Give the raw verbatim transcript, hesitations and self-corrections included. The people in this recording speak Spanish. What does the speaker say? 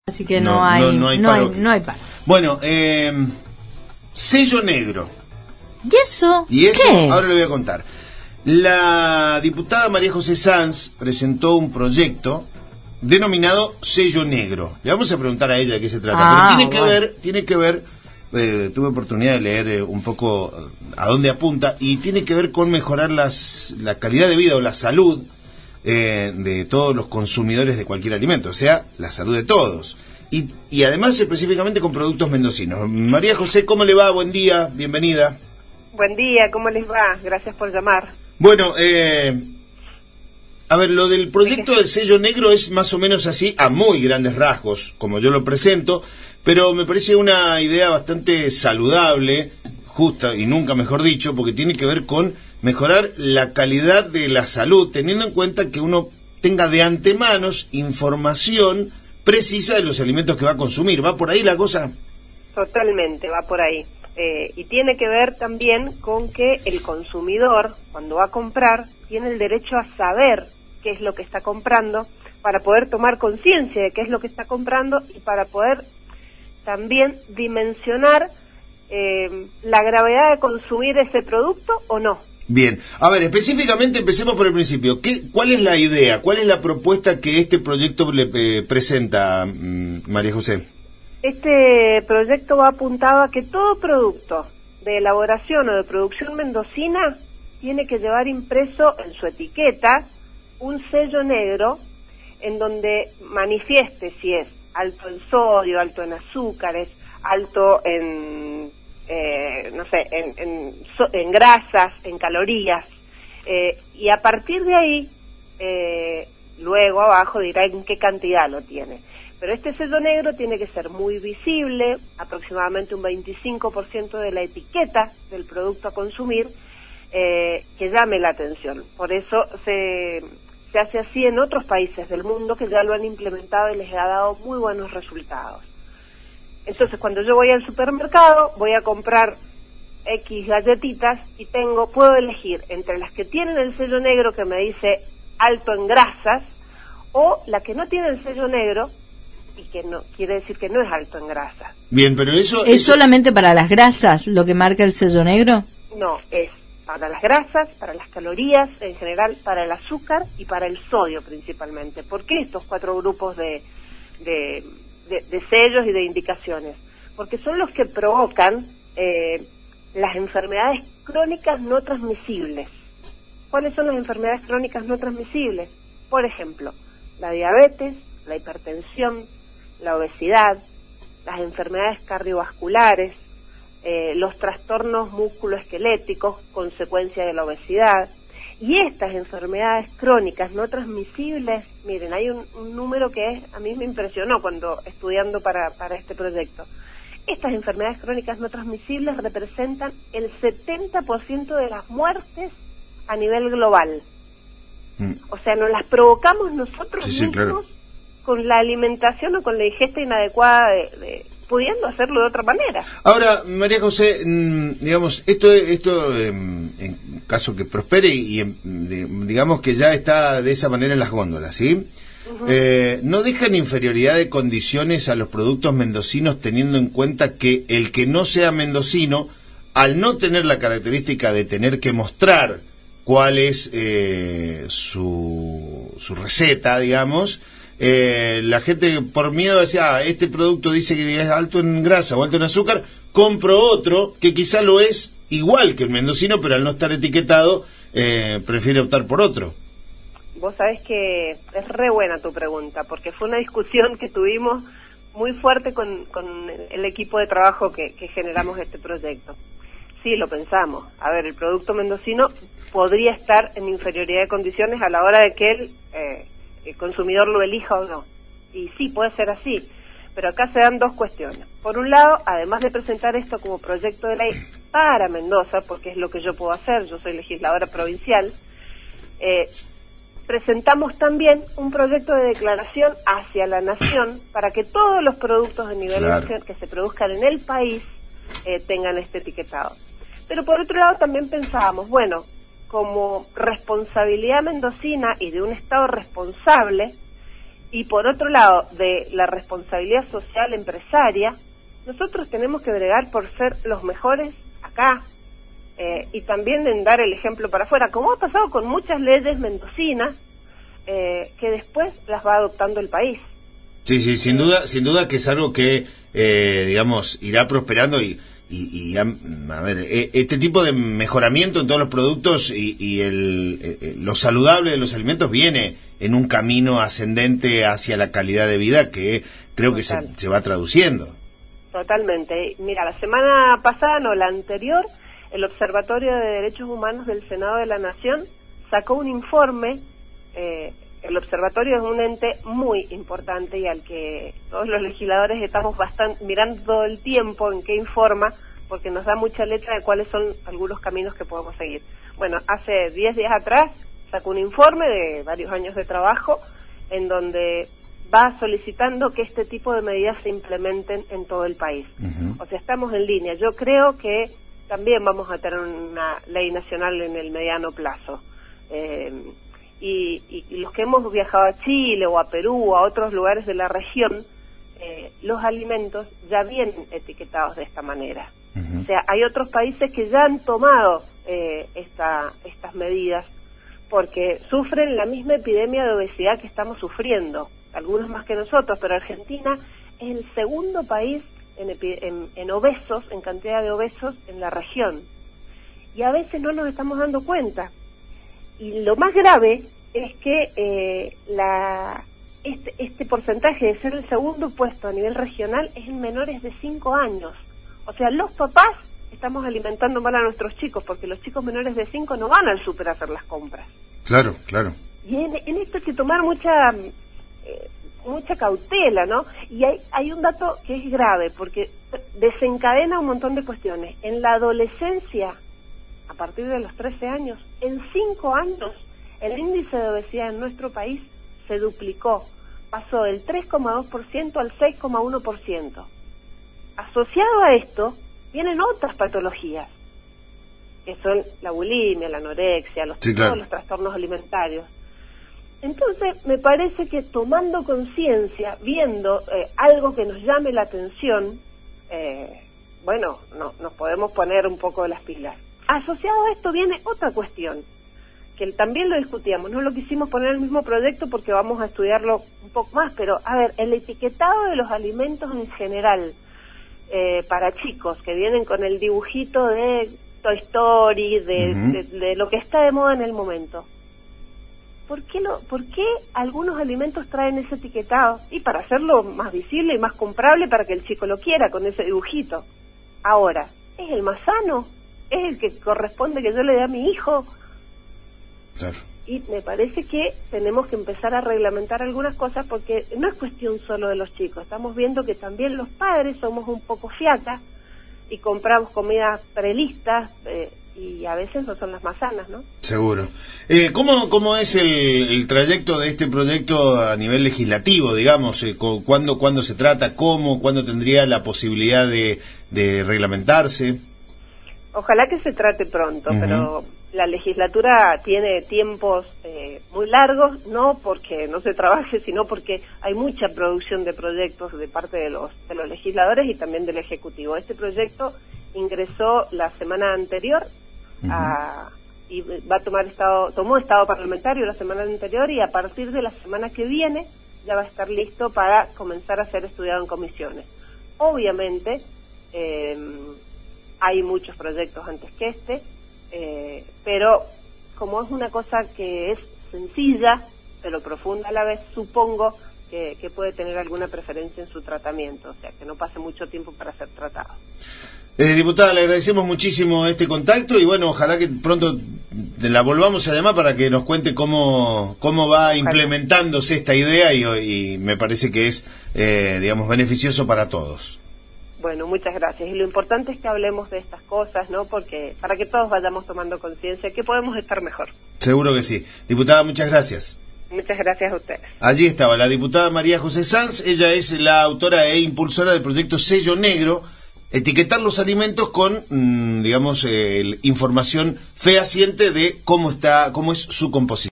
Así que no, no hay no, no hay, no hay, no hay paro. Bueno, eh, sello negro. ¿Y eso? ¿Y eso? ¿Qué es? Ahora le voy a contar. La diputada María José Sanz presentó un proyecto denominado sello negro. Le vamos a preguntar a ella de qué se trata. Ah, Pero tiene que bueno. ver, tiene que ver, eh, tuve oportunidad de leer eh, un poco a dónde apunta, y tiene que ver con mejorar las, la calidad de vida o la salud eh, de todos los consumidores de cualquier alimento, o sea, la salud de todos. Y, y además específicamente con productos mendocinos. María José, ¿cómo le va? Buen día, bienvenida. Buen día, ¿cómo les va? Gracias por llamar. Bueno, eh, a ver, lo del proyecto del sello negro es más o menos así, a muy grandes rasgos, como yo lo presento, pero me parece una idea bastante saludable, justa y nunca mejor dicho, porque tiene que ver con mejorar la calidad de la salud, teniendo en cuenta que uno tenga de antemano información precisa de los alimentos que va a consumir. ¿Va por ahí la cosa? Totalmente, va por ahí. Eh, y tiene que ver también con que el consumidor, cuando va a comprar, tiene el derecho a saber qué es lo que está comprando, para poder tomar conciencia de qué es lo que está comprando y para poder también dimensionar eh, la gravedad de consumir ese producto o no. Bien, a ver, específicamente empecemos por el principio. ¿Qué, ¿Cuál es la idea? ¿Cuál es la propuesta que este proyecto le eh, presenta, mmm, María José? Este proyecto va apuntado a que todo producto de elaboración o de producción mendocina tiene que llevar impreso en su etiqueta un sello negro en donde manifieste si es alto en sodio, alto en azúcares, alto en, eh, no sé, en, en, en grasas, en calorías, eh, y a partir de ahí, eh, luego abajo dirá en qué cantidad lo tiene. Pero este sello negro tiene que ser muy visible, aproximadamente un veinticinco por ciento de la etiqueta del producto a consumir, eh, que llame la atención. Por eso se, se hace así en otros países del mundo que ya lo han implementado y les ha dado muy buenos resultados. Entonces, cuando yo voy al supermercado, voy a comprar X galletitas y tengo, puedo elegir entre las que tienen el sello negro que me dice alto en grasas, o la que no tiene el sello negro, y que no quiere decir que no es alto en grasa. Bien, pero eso... ¿Es eso... solamente para las grasas lo que marca el sello negro? No, es para las grasas, para las calorías, en general para el azúcar y para el sodio principalmente. ¿Por qué estos cuatro grupos de, de, de, de sellos y de indicaciones? Porque son los que provocan eh, las enfermedades crónicas no transmisibles. ¿Cuáles son las enfermedades crónicas no transmisibles? Por ejemplo, la diabetes, la hipertensión, la obesidad, las enfermedades cardiovasculares, eh, los trastornos musculoesqueléticos, consecuencia de la obesidad. Y estas enfermedades crónicas no transmisibles, miren, hay un, un número que es, a mí me impresionó cuando estudiando para, para este proyecto. Estas enfermedades crónicas no transmisibles representan el setenta por ciento de las muertes a nivel global. Mm. O sea, nos las provocamos nosotros sí, mismos, sí, claro, con la alimentación o con la ingesta inadecuada, de, de, pudiendo hacerlo de otra manera. Ahora, María José, digamos, esto, esto en caso que prospere y digamos que ya está de esa manera en las góndolas, ¿sí? Uh-huh. Eh, ¿no dejan inferioridad de condiciones a los productos mendocinos, teniendo en cuenta que el que no sea mendocino, al no tener la característica de tener que mostrar cuál es eh, su, su receta, digamos, eh, la gente por miedo decía, ah, este producto dice que es alto en grasa o alto en azúcar, compro otro que quizá lo es igual que el mendocino, pero al no estar etiquetado, eh, prefiere optar por otro. Vos sabés que es re buena tu pregunta, porque fue una discusión que tuvimos muy fuerte con, con el equipo de trabajo que, que generamos este proyecto. Sí, lo pensamos. A ver, el producto mendocino podría estar en inferioridad de condiciones a la hora de que el, eh, el consumidor lo elija o no. Y sí, puede ser así. Pero acá se dan dos cuestiones. Por un lado, además de presentar esto como proyecto de ley para Mendoza, porque es lo que yo puedo hacer, yo soy legisladora provincial, eh, presentamos también un proyecto de declaración hacia la nación para que todos los productos de nivel claro. nacional que se produzcan en el país eh, tengan este etiquetado. Pero por otro lado también pensábamos, bueno, como responsabilidad mendocina y de un Estado responsable, y por otro lado, de la responsabilidad social empresaria, nosotros tenemos que bregar por ser los mejores acá, eh, y también en dar el ejemplo para afuera, como ha pasado con muchas leyes mendocinas, eh, que después las va adoptando el país. Sí, sí, sin duda, sin duda que es algo que, eh, digamos, irá prosperando y, y, y a, a ver, este tipo de mejoramiento en todos los productos y, y el, eh, lo saludable de los alimentos viene en un camino ascendente hacia la calidad de vida que creo que se, se va traduciendo. Totalmente. Mira, la semana pasada, no, la anterior, el Observatorio de Derechos Humanos del Senado de la Nación sacó un informe. eh, el observatorio es un ente muy importante y al que todos los legisladores estamos bastante mirando todo el tiempo en qué informa, porque nos da mucha letra de cuáles son algunos caminos que podemos seguir. Bueno, hace diez días atrás sacó un informe de varios años de trabajo en donde va solicitando que este tipo de medidas se implementen en todo el país. Uh-huh. O sea, estamos en línea. Yo creo que también vamos a tener una ley nacional en el mediano plazo. Eh, y, y, y los que hemos viajado a Chile o a Perú o a otros lugares de la región, eh, los alimentos ya vienen etiquetados de esta manera. Uh-huh. O sea, hay otros países que ya han tomado eh, esta, estas medidas porque sufren la misma epidemia de obesidad que estamos sufriendo, algunos más que nosotros, pero Argentina es el segundo país en, en, en obesos, en cantidad de obesos en la región. Y a veces no nos estamos dando cuenta. Y lo más grave es que eh, la, este, este porcentaje de ser el segundo puesto a nivel regional es en menores de cinco años. O sea, los papás estamos alimentando mal a nuestros chicos, porque los chicos menores de cinco no van al súper a hacer las compras. Claro, claro. Y en, en esto hay que tomar mucha eh, mucha cautela, ¿no? Y hay, hay un dato que es grave, porque desencadena un montón de cuestiones. En la adolescencia, a partir de los trece años, en cinco años, el índice de obesidad en nuestro país se duplicó. Pasó del tres coma dos por ciento al seis coma uno por ciento. Asociado a esto, vienen otras patologías, que son la bulimia, la anorexia, los, sí, claro. todos los trastornos alimentarios. Entonces, me parece que tomando conciencia, viendo eh, algo que nos llame la atención, eh, bueno, no, nos podemos poner un poco de las pilas. Asociado a esto viene otra cuestión, que también lo discutíamos, no lo quisimos poner en el mismo proyecto porque vamos a estudiarlo un poco más, pero a ver, el etiquetado de los alimentos en general, eh, para chicos que vienen con el dibujito de Toy Story, de, uh-huh. de, de lo que está de moda en el momento. ¿Por qué, lo, ¿Por qué algunos alimentos traen ese etiquetado? Y para hacerlo más visible y más comprable para que el chico lo quiera con ese dibujito. Ahora, ¿es el más sano? ¿Es el que corresponde que yo le dé a mi hijo? Claro. Y me parece que tenemos que empezar a reglamentar algunas cosas porque no es cuestión solo de los chicos. Estamos viendo que también los padres somos un poco fiacas y compramos comidas prelistas, eh, y a veces no son las más sanas, ¿no? Seguro. Eh, ¿cómo, ¿Cómo es el, el trayecto de este proyecto a nivel legislativo, digamos? Eh, ¿cuándo, ¿Cuándo se trata? ¿Cómo? ¿Cuándo tendría la posibilidad de, de reglamentarse? Ojalá que se trate pronto, uh-huh. pero la legislatura tiene tiempos eh, muy largos, no porque no se trabaje, sino porque hay mucha producción de proyectos de parte de los, de los legisladores y también del Ejecutivo. Este proyecto ingresó la semana anterior uh-huh. a, y va a tomar estado, tomó estado parlamentario la semana anterior y a partir de la semana que viene ya va a estar listo para comenzar a ser estudiado en comisiones. Obviamente eh, hay muchos proyectos antes que este, eh, pero como es una cosa que es sencilla pero profunda a la vez, supongo que, que puede tener alguna preferencia en su tratamiento, o sea que no pase mucho tiempo para ser tratado. Eh, diputada, le agradecemos muchísimo este contacto y bueno, ojalá que pronto la volvamos a llamar para que nos cuente cómo cómo va implementándose esta idea y, y me parece que es, eh, digamos, beneficioso para todos. Bueno, muchas gracias. Y lo importante es que hablemos de estas cosas, ¿no? Porque para que todos vayamos tomando conciencia que podemos estar mejor. Seguro que sí. Diputada, muchas gracias. Muchas gracias a ustedes. Allí estaba la diputada María José Sanz. Ella es la autora e impulsora del proyecto Sello Negro, etiquetar los alimentos con, mmm, digamos, eh, información fehaciente de cómo está, cómo es su composición.